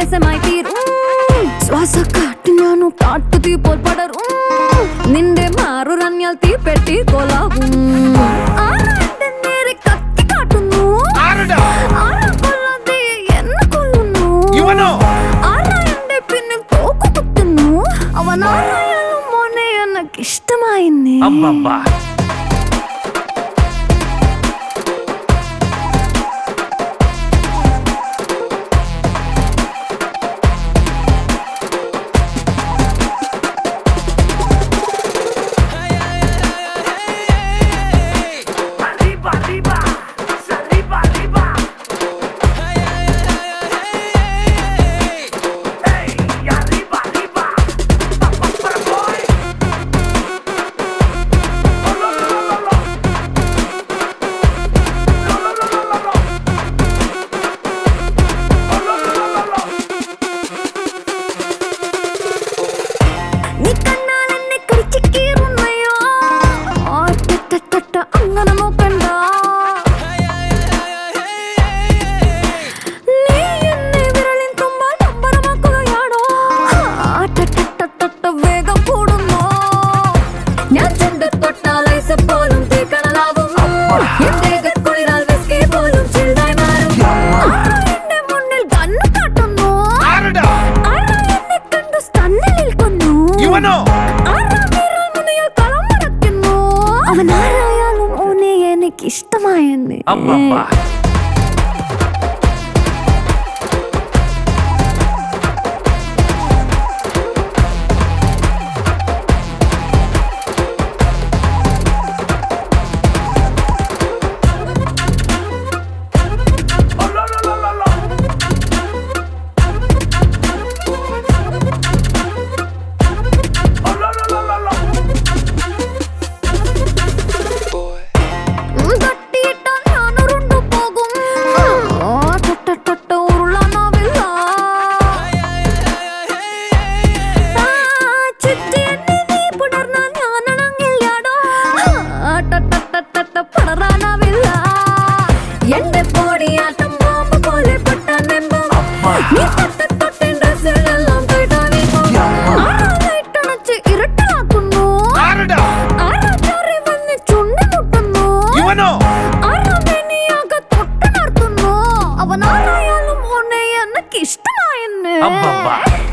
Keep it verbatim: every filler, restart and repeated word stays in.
രസമായി തീരും ശ്വാസ കാറ്റ് ഞാനു കാട്ടു തീ പോൽ പടരും നിന്റെ മാറുറഞ്ഞാൽ തീപ്പെട്ടി കൊലാകും ആരാന്റെ നേരെ കത്തി കാട്ടുന്നു ആരാ കൊല്ലാതെ എന്നെ കൊല്ലുന്നു ആരാ എന്റെ പിന്നിൽ തോക്കു കുത്തുന്നു അവനാരായാലും മോനെ എനക്കിഷ്ടമായിന്നേ അങ്ങനെ നോക്കണ്ട നീ എന്നെ വിരലിൻ തുമ്പാൽ പമ്പരമാക്കുകയാണോ വേഗം കൂടുന്നു ഞാൻ ചെണ്ട് തൊട്ടാൽ ഐസ് പോലും തീക്കണലാവും എന്റെ കുളിരാൽ വിസ്കി പോലും ചിൽഡായി മാറും എന്റെ മുന്നിൽ കണ്ണു കാട്ടുന്നു ആരാ എന്നെ കണ്ടു സ്റ്റണ്ണിൽ നിൽക്കുന്നു ആരാ വിരൽ മുന്നിൽ കളം മടക്കുന്നു അവനാരായാലും എനിക്കിഷ്ടമായെന്ന് എന്റെ പൊടിയാട്ടം ബോംബ് പോലെ പൊട്ടാനെമ്പോ നീ തൊട്ട് തൊട്ട് ഡ്രസ്സിലെല്ലാം ണച്ച് ഇരട്ടലാക്കുന്നു ആരാ ചൊറി വന്ന് ചുണ്ടി മുട്ടുന്നു ആരാ വെനിയാകെ തൊട്ട് നടത്തുന്നു അവനാരായാലും മോനെ എനക്കിഷ്ടമായെന്ന്